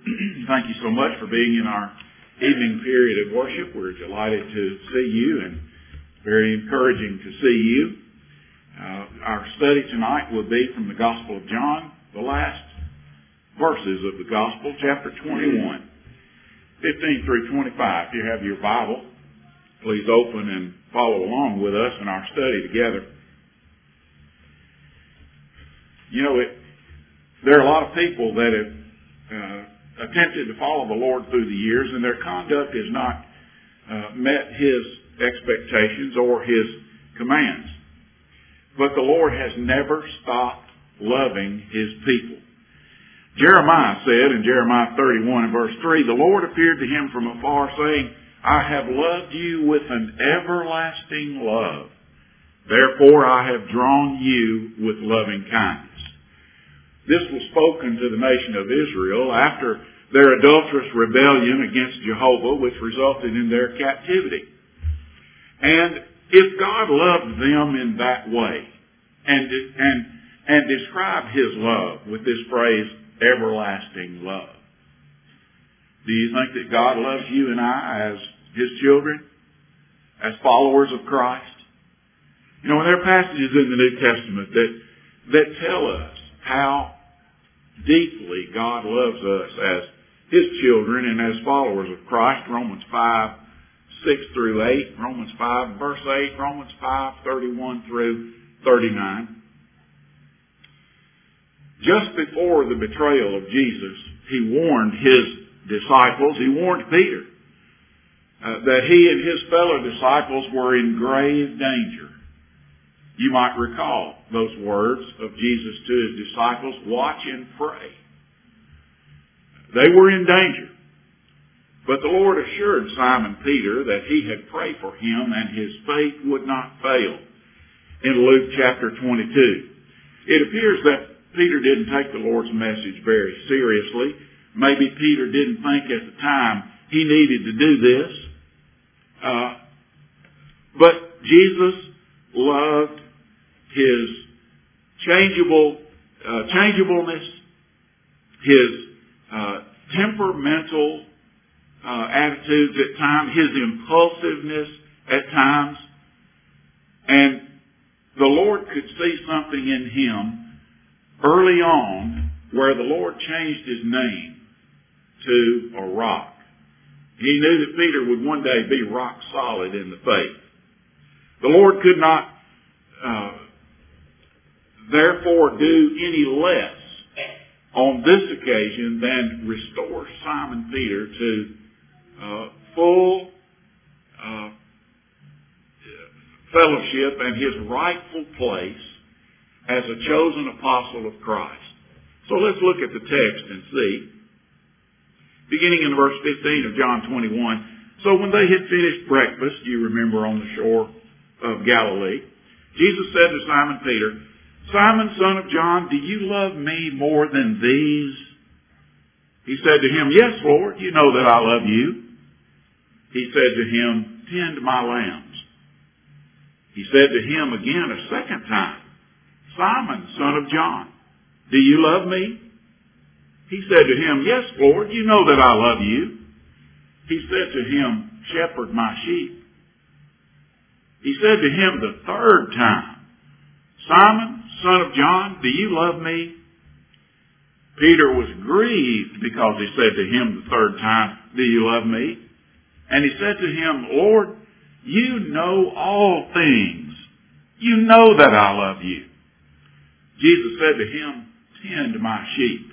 Thank you so much for being in our evening period of worship. We're delighted to see you and very encouraging to see you. Our study tonight will be from the Gospel of John, the last verses of the Gospel, chapter 21, 15 through 25. If you have your Bible, please open and follow along with us in our study together. You know, there are a lot of people that have attempted to follow the Lord through the years, and their conduct has not met His expectations or His commands. But the Lord has never stopped loving His people. Jeremiah said in Jeremiah 31 and verse 3, "The Lord appeared to him from afar, saying, I have loved you with an everlasting love. Therefore I have drawn you with loving kindness." This was spoken to the nation of Israel after their adulterous rebellion against Jehovah, which resulted in their captivity. And if God loved them in that way and described His love with this phrase, everlasting love, do you think that God loves you and I as His children, as followers of Christ? You know, there are passages in the New Testament that tell us how deeply God loves us as His children and as followers of Christ. Romans 5, 6 through 8, Romans 5, verse 8, Romans 5, 31 through 39. Just before the betrayal of Jesus, He warned His disciples, He warned Peter, that he and his fellow disciples were in grave danger. You might recall those words of Jesus to His disciples, "Watch and pray." They were in danger. But the Lord assured Simon Peter that He had prayed for him and his faith would not fail. In Luke chapter 22. It appears that Peter didn't take the Lord's message very seriously. Maybe Peter didn't think at the time he needed to do this. But Jesus loved His changeableness, His temperamental attitudes at times, His impulsiveness at times. And the Lord could see something in him early on where the Lord changed his name to a rock. He knew that Peter would one day be rock solid in the faith. The Lord could not therefore do any less on this occasion than restore Simon Peter to full fellowship and his rightful place as a chosen apostle of Christ. So let's look at the text and see. Beginning in verse 15 of John 21. "So when they had finished breakfast," you remember on the shore of Galilee, "Jesus said to Simon Peter, 'Simon, son of John, do you love me more than these?' He said to him, 'Yes, Lord, you know that I love you.' He said to him, 'Tend my lambs.' He said to him again a second time, 'Simon, son of John, do you love me?' He said to him, 'Yes, Lord, you know that I love you.' He said to him, 'Shepherd my sheep.' He said to him the third time, 'Simon, son of John, do you love me?' Peter was grieved because he said to him the third time, 'Do you love me?' And he said to him, 'Lord, you know all things. You know that I love you.' Jesus said to him, 'Tend my sheep.'"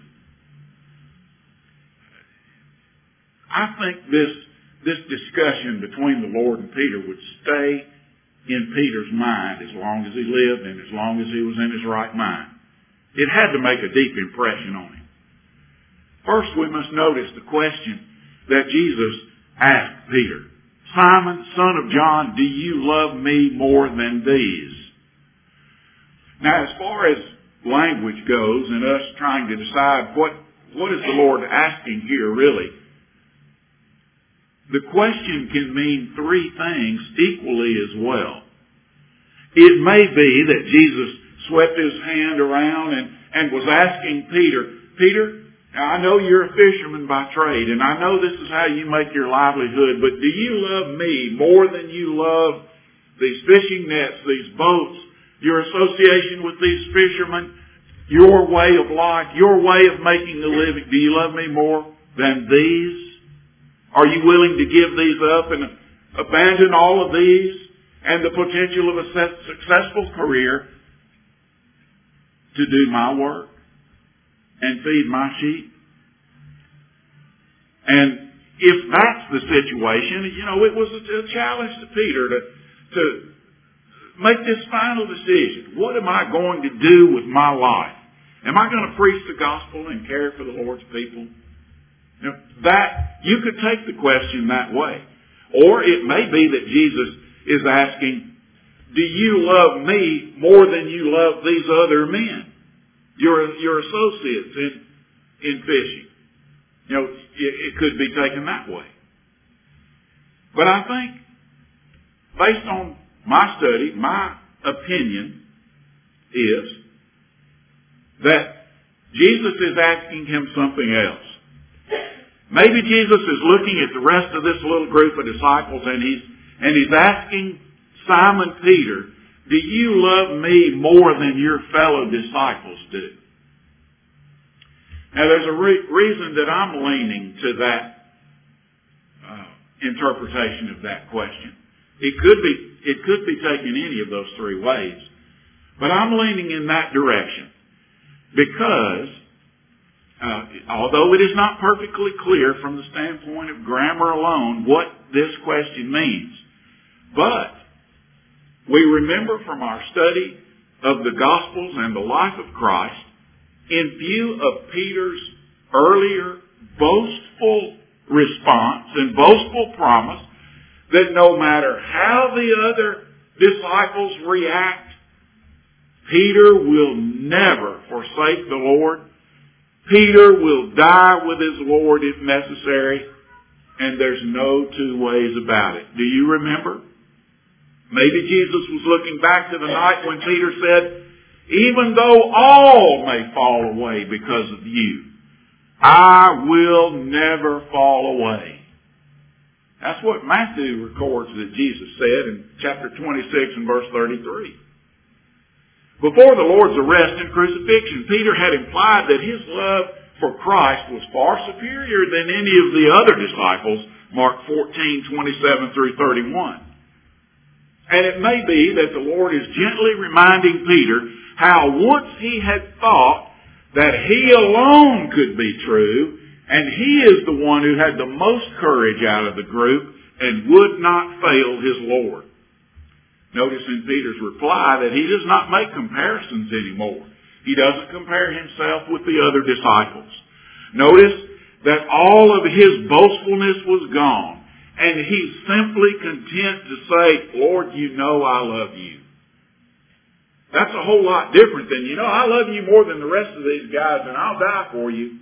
I think this discussion between the Lord and Peter would stay in Peter's mind as long as he lived and as long as he was in his right mind. It had to make a deep impression on him. First, we must notice the question that Jesus asked Peter. "Simon, son of John, do you love me more than these?" Now, as far as language goes and us trying to decide what is the Lord asking here really, the question can mean three things equally as well. It may be that Jesus swept his hand around and was asking Peter, Now, I know you're a fisherman by trade, and I know this is how you make your livelihood, but do you love me more than you love these fishing nets, these boats, your association with these fishermen, your way of life, your way of making a living? Do you love me more than these? Are you willing to give these up and abandon all of these and the potential of a successful career to do my work and feed my sheep? And if that's the situation, it was a challenge to Peter to make this final decision. What am I going to do with my life? Am I going to preach the gospel and care for the Lord's people? That you could take the question that way. Or it may be that Jesus is asking, do you love me more than you love these other men, your associates in fishing? It could be taken that way. But I think, based on my study, my opinion is that Jesus is asking him something else. Maybe Jesus is looking at the rest of this little group of disciples and he's asking Simon Peter, do you love me more than your fellow disciples do? Now there's a reason that I'm leaning to that interpretation of that question. It could be taken any of those three ways. But I'm leaning in that direction because although it is not perfectly clear from the standpoint of grammar alone what this question means, but we remember from our study of the Gospels and the life of Christ, in view of Peter's earlier boastful response and boastful promise that no matter how the other disciples react, Peter will never forsake the Lord. Peter will die with his Lord if necessary, and there's no two ways about it. Do you remember? Maybe Jesus was looking back to the night when Peter said, even though all may fall away because of you, I will never fall away. That's what Matthew records that Jesus said in chapter 26 and verse 33. Before the Lord's arrest and crucifixion, Peter had implied that his love for Christ was far superior than any of the other disciples, Mark 14:27 through 31. And it may be that the Lord is gently reminding Peter how once he had thought that he alone could be true, and he is the one who had the most courage out of the group and would not fail his Lord. Notice in Peter's reply that he does not make comparisons anymore. He doesn't compare himself with the other disciples. Notice that all of his boastfulness was gone, and he's simply content to say, Lord, you know I love you. That's a whole lot different than, I love you more than the rest of these guys and I'll die for you.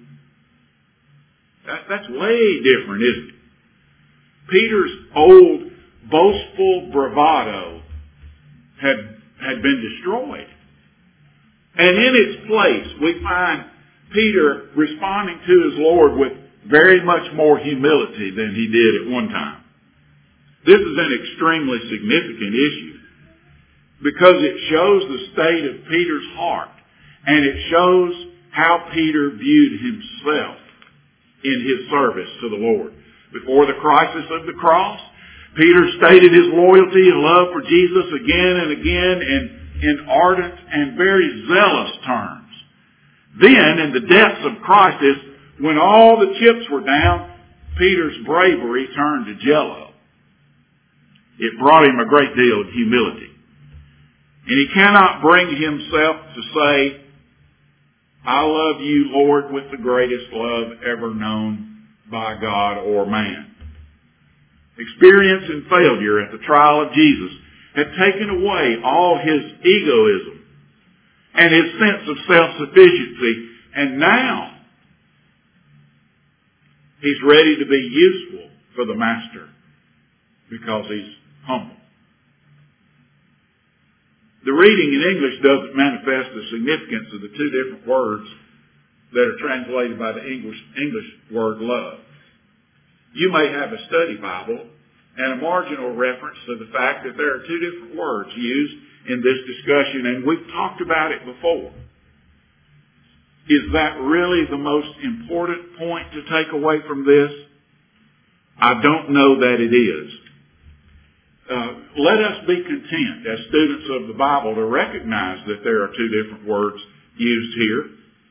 That's way different, isn't it? Peter's old boastful bravado had been destroyed. And in its place, we find Peter responding to his Lord with very much more humility than he did at one time. This is an extremely significant issue because it shows the state of Peter's heart, and it shows how Peter viewed himself in his service to the Lord. Before the crisis of the cross, Peter stated his loyalty and love for Jesus again and again in ardent and very zealous terms. Then, in the depths of crisis, when all the chips were down, Peter's bravery turned to jello. It brought him a great deal of humility. And he cannot bring himself to say, I love you, Lord, with the greatest love ever known by God or man. Experience and failure at the trial of Jesus had taken away all his egoism and his sense of self-sufficiency. And now he's ready to be useful for the Master because he's humble. The reading in English doesn't manifest the significance of the two different words that are translated by the English word love. You may have a study Bible and a marginal reference to the fact that there are two different words used in this discussion, and we've talked about it before. Is that really the most important point to take away from this? I don't know that it is. Let us be content as students of the Bible to recognize that there are two different words used here.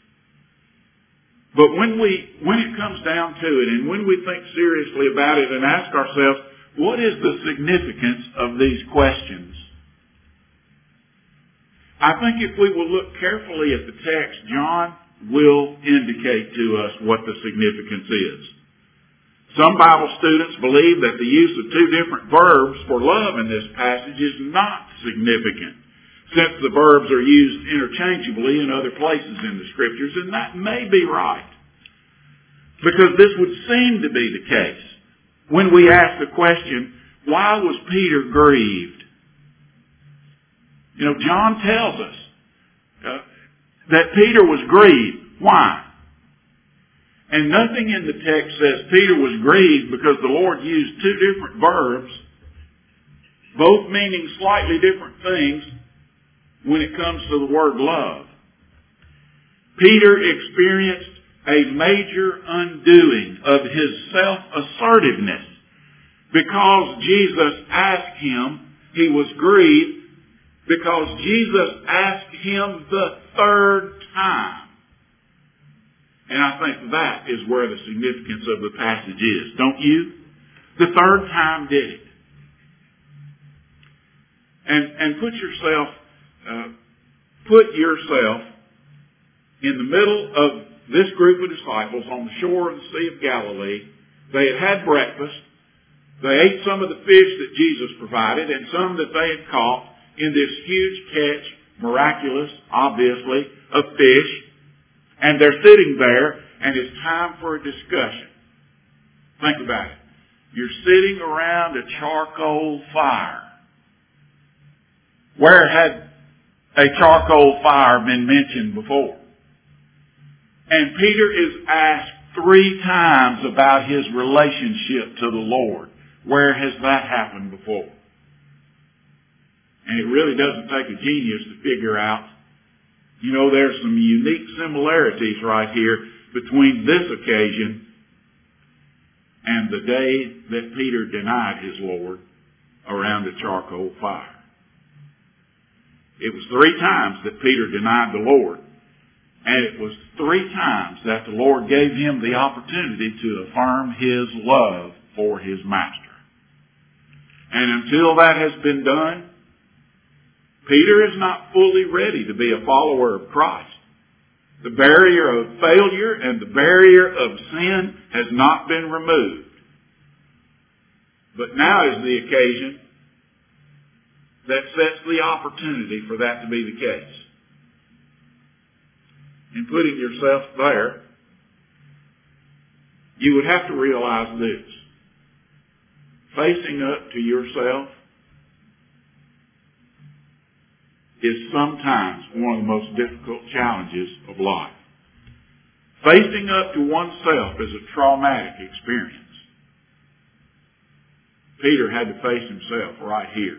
But when it comes down to it, and when we think seriously about it and ask ourselves, what is the significance of these questions? I think if we will look carefully at the text, John will indicate to us what the significance is. Some Bible students believe that the use of two different verbs for love in this passage is not significant, since the verbs are used interchangeably in other places in the Scriptures, and that may be right. Because this would seem to be the case when we ask the question, why was Peter grieved? You know, John tells us that Peter was grieved. Why? And nothing in the text says Peter was grieved because the Lord used two different verbs, both meaning slightly different things when it comes to the word love. Peter experienced a major undoing of his self-assertiveness because Jesus asked him. He was grieved because Jesus asked him the third time. And I think that is where the significance of the passage is, don't you? The third time did it. And put yourself in the middle of this group of disciples on the shore of the Sea of Galilee. They had breakfast. They ate some of the fish that Jesus provided and some that they had caught in this huge catch, miraculous, obviously, of fish. And they're sitting there, and it's time for a discussion. Think about it. You're sitting around a charcoal fire. Where had a charcoal fire been mentioned before? And Peter is asked 3 times about his relationship to the Lord. Where has that happened before? And it really doesn't take a genius to figure out, you know, there's some unique similarities right here between this occasion and the day that Peter denied his Lord around a charcoal fire. It was 3 times that Peter denied the Lord. And it was 3 times that the Lord gave him the opportunity to affirm his love for his master. And until that has been done, Peter is not fully ready to be a follower of Christ. The barrier of failure and the barrier of sin has not been removed. But now is the occasion that sets the opportunity for that to be the case. In putting yourself there, you would have to realize this. Facing up to yourself is sometimes one of the most difficult challenges of life. Facing up to oneself is a traumatic experience. Peter had to face himself right here.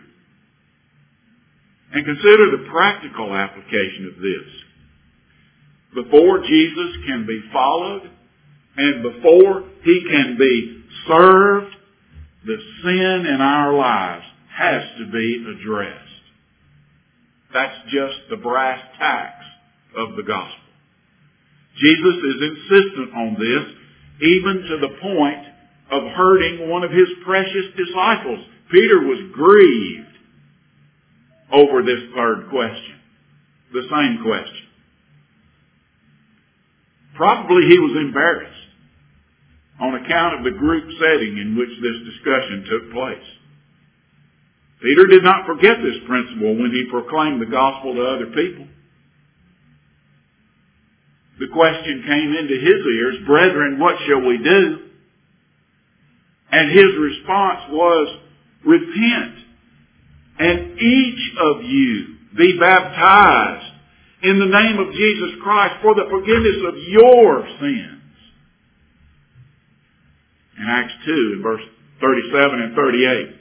And consider the practical application of this. Before Jesus can be followed and before he can be served, the sin in our lives has to be addressed. That's just the brass tacks of the gospel. Jesus is insistent on this, even to the point of hurting one of his precious disciples. Peter was grieved over this third question, the same question. Probably he was embarrassed on account of the group setting in which this discussion took place. Peter did not forget this principle when he proclaimed the gospel to other people. The question came into his ears, "Brethren, what shall we do?" And his response was, "Repent, and each of you be baptized in the name of Jesus Christ for the forgiveness of your sins. In Acts 2, in verse 37 and 38.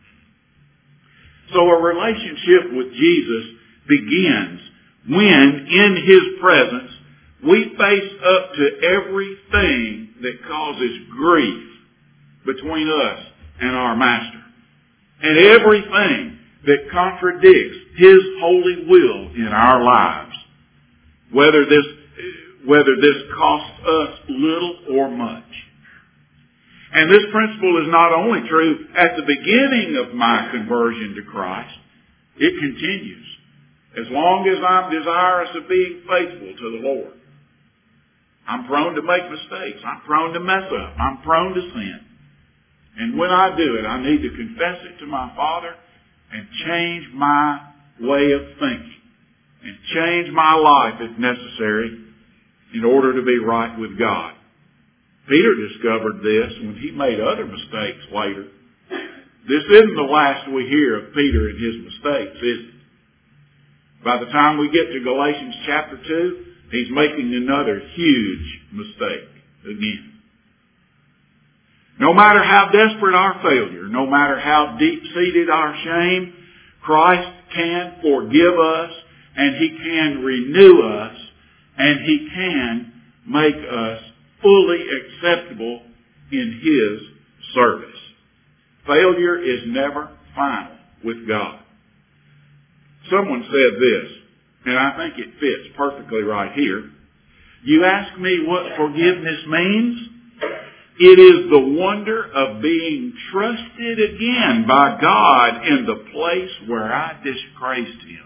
So a relationship with Jesus begins when, in His presence, we face up to everything that causes grief between us and our Master, and everything that contradicts His holy will in our lives, whether this costs us little or much. And this principle is not only true at the beginning of my conversion to Christ, it continues as long as I'm desirous of being faithful to the Lord. I'm prone to make mistakes. I'm prone to mess up. I'm prone to sin. And when I do it, I need to confess it to my Father and change my way of thinking and change my life if necessary in order to be right with God. Peter discovered this when he made other mistakes later. This isn't the last we hear of Peter and his mistakes, is it? By the time we get to Galatians chapter 2, he's making another huge mistake again. No matter how desperate our failure, no matter how deep-seated our shame, Christ can forgive us, and He can renew us, and He can make us fully acceptable in His service. Failure is never final with God. Someone said this, and I think it fits perfectly right here. You ask me what forgiveness means? It is the wonder of being trusted again by God in the place where I disgraced Him.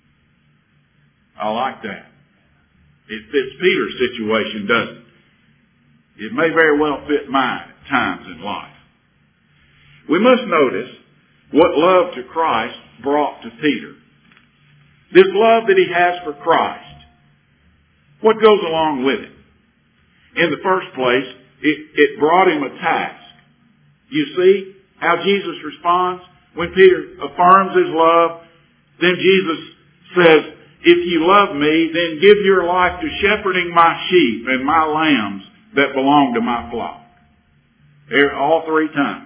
I like that. It fits Peter's situation, doesn't it? It may very well fit mine at times in life. We must notice what love to Christ brought to Peter. This love that he has for Christ. What goes along with it? In the first place, it brought him a task. You see how Jesus responds? When Peter affirms his love, then Jesus says, if you love me, then give your life to shepherding my sheep and my lambs that belong to my flock. All three times.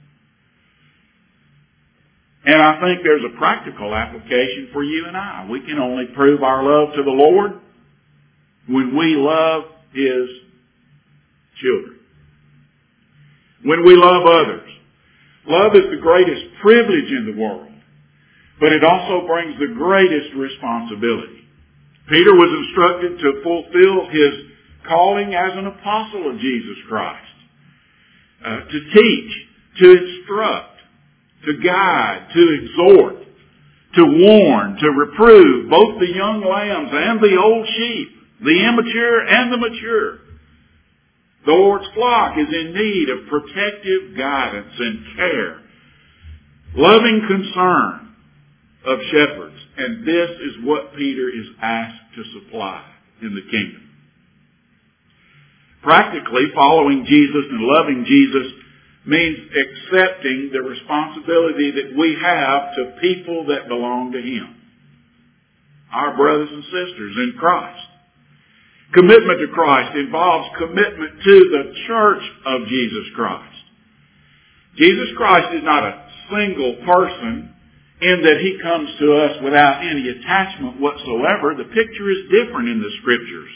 And I think there's a practical application for you and I. We can only prove our love to the Lord when we love His children. When we love others. Love is the greatest privilege in the world, but it also brings the greatest responsibility. Peter was instructed to fulfill his calling as an apostle of Jesus Christ, to teach, to instruct, to guide, to exhort, to warn, to reprove both the young lambs and the old sheep, the immature and the mature. The Lord's flock is in need of protective guidance and care, loving concern of shepherds. And this is what Peter is asked to supply in the kingdom. Practically, following Jesus and loving Jesus means accepting the responsibility that we have to people that belong to Him. Our brothers and sisters in Christ. Commitment to Christ involves commitment to the church of Jesus Christ. Jesus Christ is not a single person in that He comes to us without any attachment whatsoever. The picture is different in the Scriptures.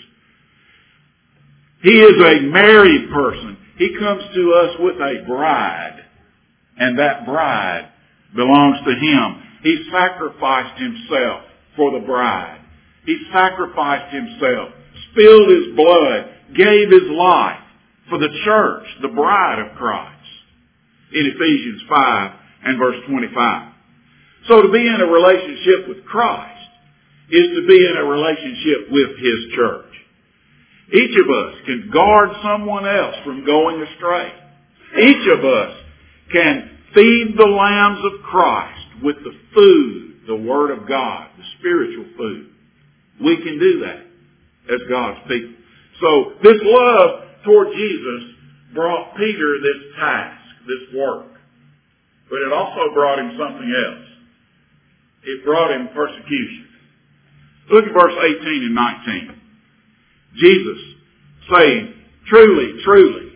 He is a married person. He comes to us with a bride, and that bride belongs to Him. He sacrificed Himself for the bride. He sacrificed Himself, spilled His blood, gave His life for the church, the bride of Christ, in Ephesians 5 and verse 25. So to be in a relationship with Christ is to be in a relationship with His church. Each of us can guard someone else from going astray. Each of us can feed the lambs of Christ with the food, the Word of God, the spiritual food. We can do that as God's people. So this love toward Jesus brought Peter this task, this work. But it also brought him something else. It brought him persecution. Look at verse 18 and 19. Jesus saying, truly, truly,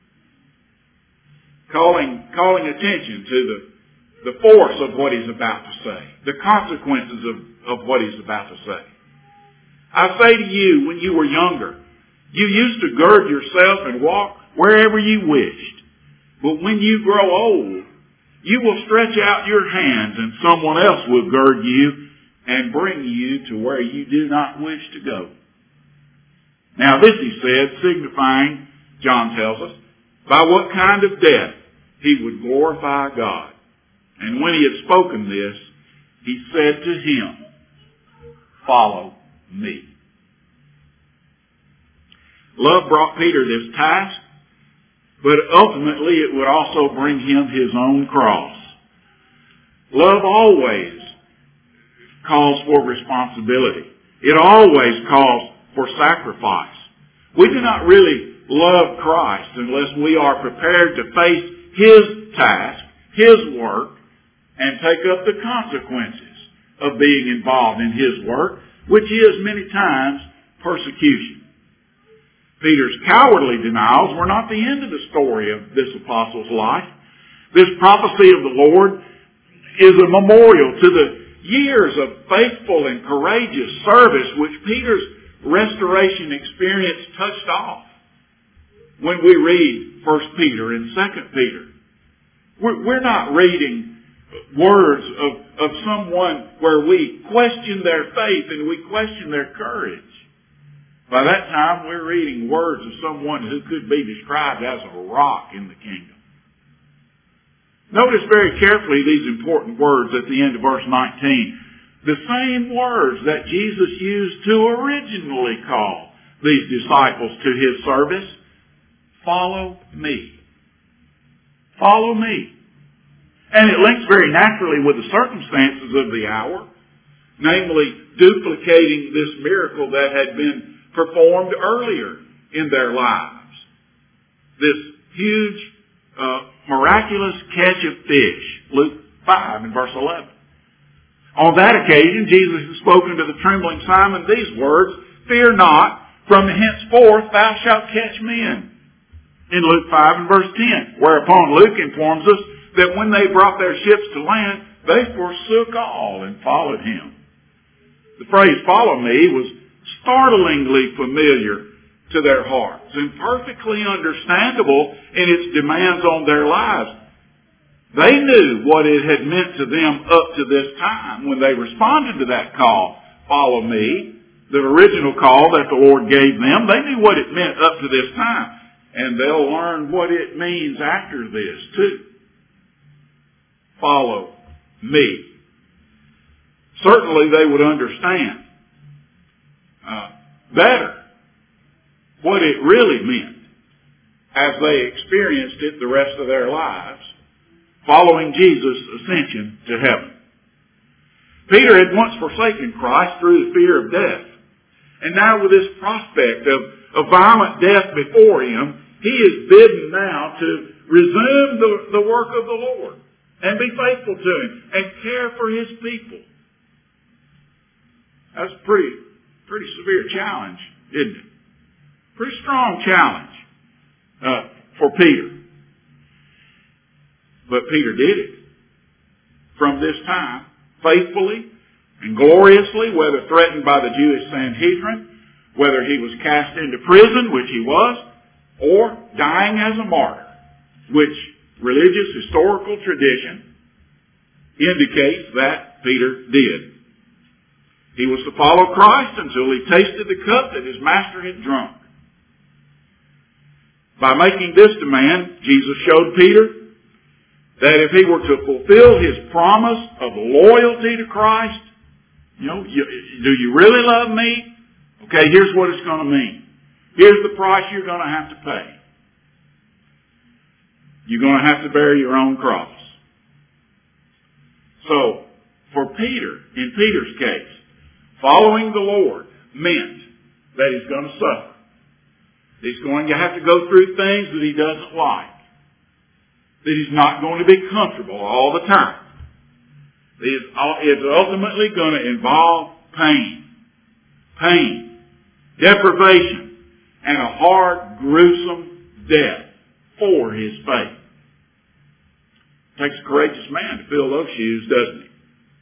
calling attention to the force of what he's about to say, the consequences of what he's about to say. I say to you, when you were younger, you used to gird yourself and walk wherever you wished. But when you grow old, you will stretch out your hands and someone else will gird you and bring you to where you do not wish to go. Now this he said, signifying, John tells us, by what kind of death he would glorify God. And when he had spoken this, he said to him, follow me. Love brought Peter this task, but ultimately it would also bring him his own cross. Love always calls for responsibility. It always calls for sacrifice. We do not really love Christ unless we are prepared to face his task, his work, and take up the consequences of being involved in his work, which is many times persecution. Peter's cowardly denials were not the end of the story of this apostle's life. This prophecy of the Lord is a memorial to the years of faithful and courageous service which Peter's restoration experience touched off. When we read 1 Peter and 2 Peter, we're not reading words of someone where we question their faith and we question their courage. By that time, we're reading words of someone who could be described as a rock in the kingdom. Notice very carefully these important words at the end of verse 19. The same words that Jesus used to originally call these disciples to his service. Follow me. Follow me. And it links very naturally with the circumstances of the hour, namely duplicating this miracle that had been performed earlier in their lives. This huge, miraculous catch of fish. Luke 5 and verse 11. On that occasion, Jesus had spoken to the trembling Simon these words, fear not, from henceforth thou shalt catch men. In Luke 5 and verse 10. Whereupon Luke informs us that when they brought their ships to land, they forsook all and followed him. The phrase follow me was startlingly familiar to their hearts and perfectly understandable in its demands on their lives. They knew what it had meant to them up to this time when they responded to that call, follow me, the original call that the Lord gave them. They knew what it meant up to this time, and they'll learn what it means after this too. Follow me. Certainly they would understand better what it really meant as they experienced it the rest of their lives following Jesus' ascension to heaven. Peter had once forsaken Christ through the fear of death. And now with this prospect of violent death before him, he is bidden now to resume the work of the Lord and be faithful to him and care for his people. That's a pretty severe challenge, isn't it? Pretty strong challenge for Peter. But Peter did it. From this time, faithfully and gloriously, whether threatened by the Jewish Sanhedrin, whether he was cast into prison, which he was, or dying as a martyr, which religious historical tradition indicates that Peter did. He was to follow Christ until he tasted the cup that his master had drunk. By making this demand, Jesus showed Peter that if he were to fulfill his promise of loyalty to Christ, do you really love me? Okay, here's what it's going to mean. Here's the price you're going to have to pay. You're going to have to bear your own cross. So, for Peter, in Peter's case, following the Lord meant that he's going to suffer. He's going to have to go through things that he doesn't like. That he's not going to be comfortable all the time. It's ultimately going to involve pain. pain, deprivation, and a hard, gruesome death for his faith. It takes a courageous man to fill those shoes, doesn't it?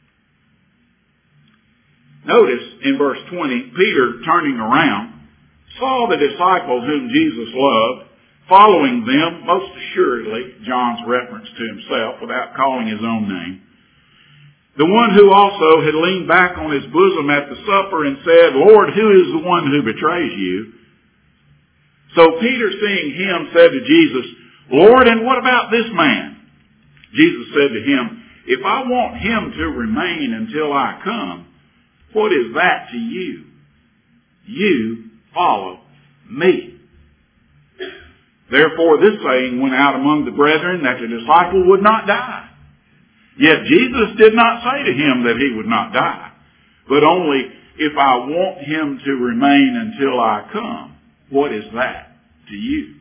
Notice in verse 20, Peter, turning around, saw the disciples whom Jesus loved, following them, most assuredly, John's reference to himself without calling his own name, the one who also had leaned back on his bosom at the supper and said, Lord, who is the one who betrays you? So Peter, seeing him, said to Jesus, Lord, and what about this man? Jesus said to him, if I want him to remain until I come, what is that to you? You follow me. Therefore this saying went out among the brethren that the disciple would not die. Yet Jesus did not say to him that he would not die, but only, if I want him to remain until I come, what is that to you?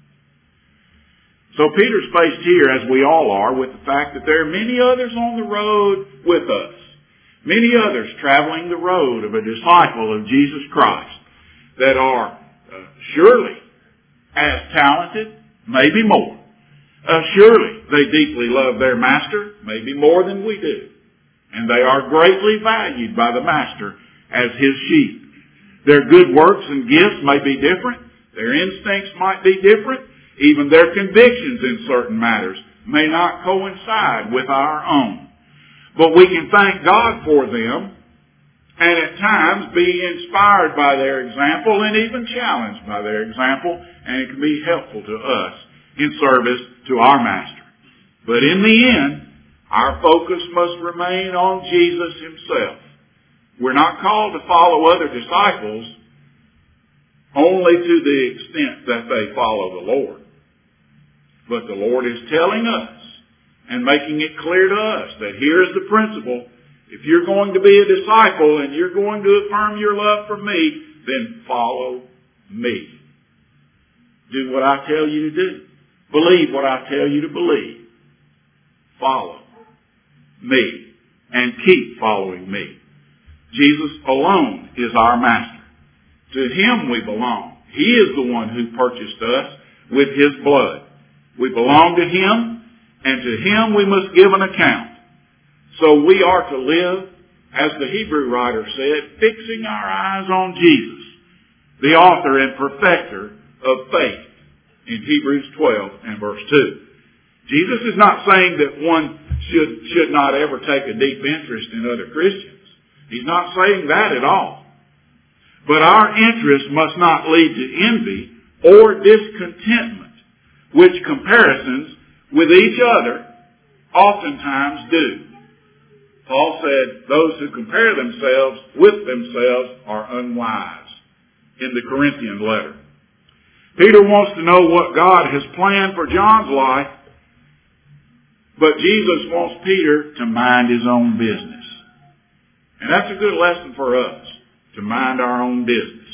So Peter's faced here, as we all are, with the fact that there are many others on the road with us. Many others traveling the road of a disciple of Jesus Christ that are surely as talented, maybe more. Surely they deeply love their master, maybe more than we do. And they are greatly valued by the master as his sheep. Their good works and gifts may be different. Their instincts might be different. Even their convictions in certain matters may not coincide with our own. But we can thank God for them and at times be inspired by their example and even challenged by their example, and it can be helpful to us in service to our master. But in the end, our focus must remain on Jesus himself. We're not called to follow other disciples only to the extent that they follow the Lord. But the Lord is telling us and making it clear to us that here is the principle. If you're going to be a disciple and you're going to affirm your love for me, then follow me. Do what I tell you to do. Believe what I tell you to believe. Follow me and keep following me. Jesus alone is our master. To him we belong. He is the one who purchased us with his blood. We belong to him, and to him we must give an account. So we are to live, as the Hebrew writer said, fixing our eyes on Jesus, the author and perfecter of faith, in Hebrews 12 and verse 2. Jesus is not saying that one should not ever take a deep interest in other Christians. He's not saying that at all. But our interest must not lead to envy or discontentment, which comparisons with each other oftentimes do. Paul said, those who compare themselves with themselves are unwise, in the Corinthian letter. Peter wants to know what God has planned for John's life, but Jesus wants Peter to mind his own business. And that's a good lesson for us, to mind our own business.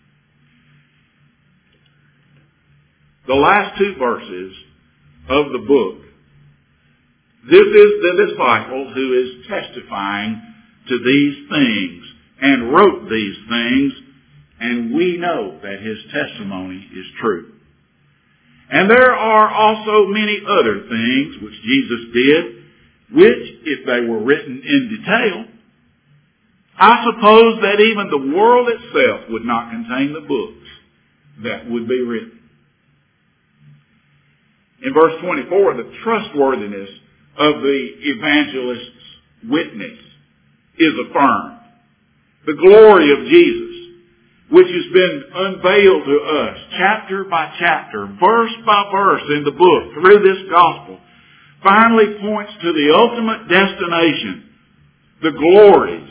The last two verses of the book, this is the disciple who is testifying to these things and wrote these things, and we know that his testimony is true. And there are also many other things which Jesus did, which, if they were written in detail, I suppose that even the world itself would not contain the books that would be written. In verse 24, the trustworthiness of the evangelist's witness is affirmed. The glory of Jesus, which has been unveiled to us chapter by chapter, verse by verse in the book through this gospel, finally points to the ultimate destination, the glories,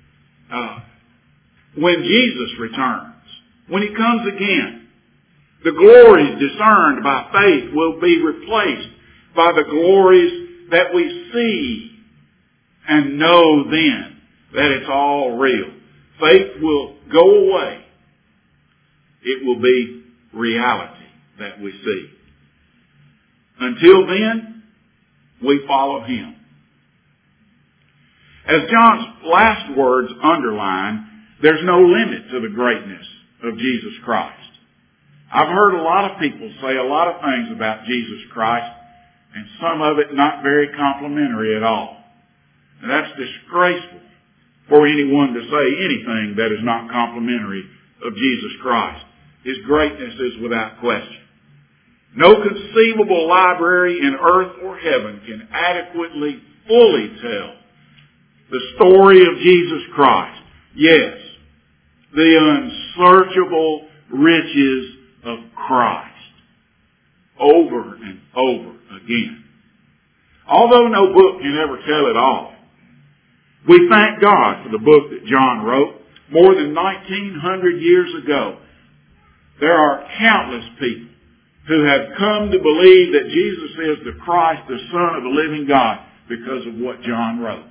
when Jesus returns, when he comes again. The glories discerned by faith will be replaced by the glories that we see and know then that it's all real. Faith will go away. It will be reality that we see. Until then, we follow him. As John's last words underline, There's no limit to the greatness of Jesus Christ. I've heard a lot of people say a lot of things about Jesus Christ, and some of it not very complimentary at all. And that's disgraceful for anyone to say anything that is not complimentary of Jesus Christ. His greatness is without question. No conceivable library in earth or heaven can adequately, fully tell the story of Jesus Christ. Yes, the unsearchable riches of Christ, over and over again. Although no book can ever tell it all, we thank God for the book that John wrote more than 1900 years ago. There are countless people who have come to believe that Jesus is the Christ, the Son of the living God, because of what John wrote.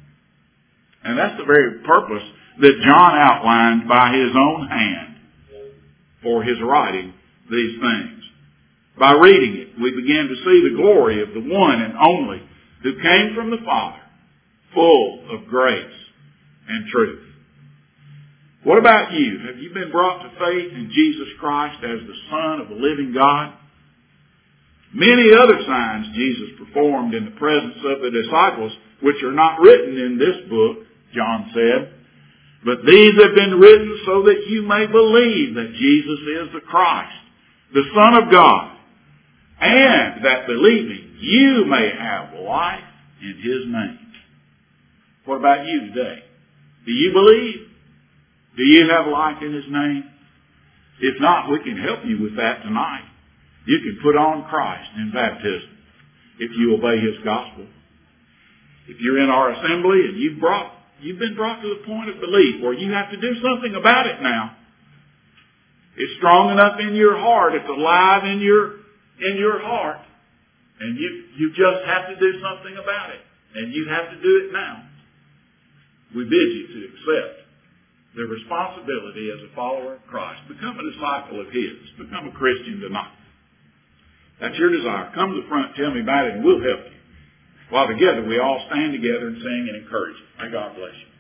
And that's the very purpose that John outlined by his own hand for his writing these things. By reading it, we begin to see the glory of the one and only who came from the Father, full of grace and truth. What about you? Have you been brought to faith in Jesus Christ as the Son of the living God? Many other signs Jesus performed in the presence of the disciples, which are not written in this book, John said, but these have been written so that you may believe that Jesus is the Christ, the Son of God, and that believing you may have life in His name. What about you today? Do you believe? Do you have life in His name? If not, we can help you with that tonight. You can put on Christ in baptism if you obey His gospel. If you're in our assembly and you've been brought to the point of belief where you have to do something about it now. It's strong enough in your heart. It's alive in your heart. And you just have to do something about it. And you have to do it now. We bid you to accept the responsibility as a follower of Christ. Become a disciple of His. Become a Christian tonight. That's your desire. Come to the front, tell me about it, and we'll help you. While together we all stand together and sing and encourage you. May God bless you.